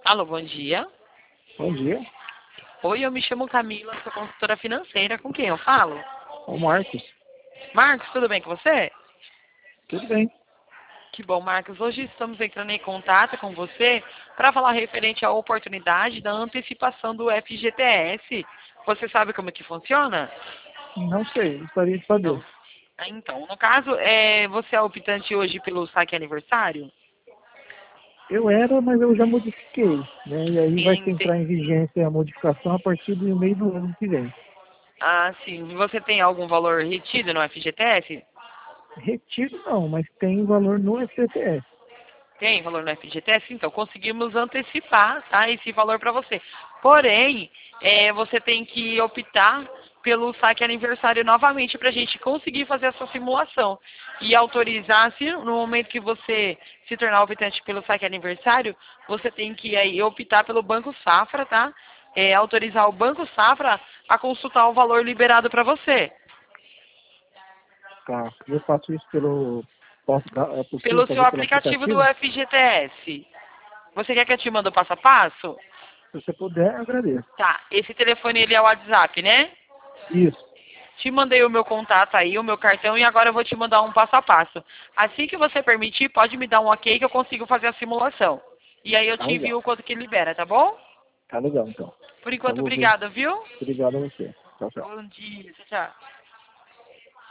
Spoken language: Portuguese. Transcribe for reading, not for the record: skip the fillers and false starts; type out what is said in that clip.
Alô, bom dia. Bom dia, Oi, eu me chamo Camila, sou consultora financeira. Com quem eu falo? o Marcos. Marcos, tudo bem com você? Tudo bem? Que bom, Marcos. Hoje estamos entrando em contato com você para falar referente à oportunidade da antecipação do FGTS. Você sabe como que funciona? Não sei, gostaria de saber. Não. Então, no caso, você é optante hoje pelo saque aniversário? Eu era, mas eu já modifiquei, né? E aí vai Ente- entrar em vigência a modificação a partir do meio do ano que vem. Ah, sim. Você tem algum valor retido no FGTS? Retiro não, mas tem valor no FGTS. Tem valor no FGTS? Então, conseguimos antecipar, tá, esse valor para você. Porém, você tem que optar pelo saque aniversário novamente para a gente conseguir fazer essa simulação. E autorizar, se no momento que você se tornar optante pelo saque aniversário, você tem que aí optar pelo Banco Safra, tá? Autorizar o Banco Safra a consultar o valor liberado para você. Tá? Eu faço isso pelo. É possível Pelo seu fazer pelo aplicativo do aplicativo? FGTS. Você quer que eu te mande o passo a passo? Se você puder, eu agradeço. Tá, esse telefone ele é o WhatsApp, né? Isso, Te mandei o meu contato aí, o meu cartão, e agora eu vou te mandar um passo a passo. Assim que você permitir, pode me dar um ok que eu consigo fazer a simulação. E aí eu tá te envio legal. o quanto que libera, tá bom? Tá legal, então. Por Então enquanto, vou ver. obrigada, viu? Obrigado a você. Tchau, tchau. Bom dia, tchau, tchau.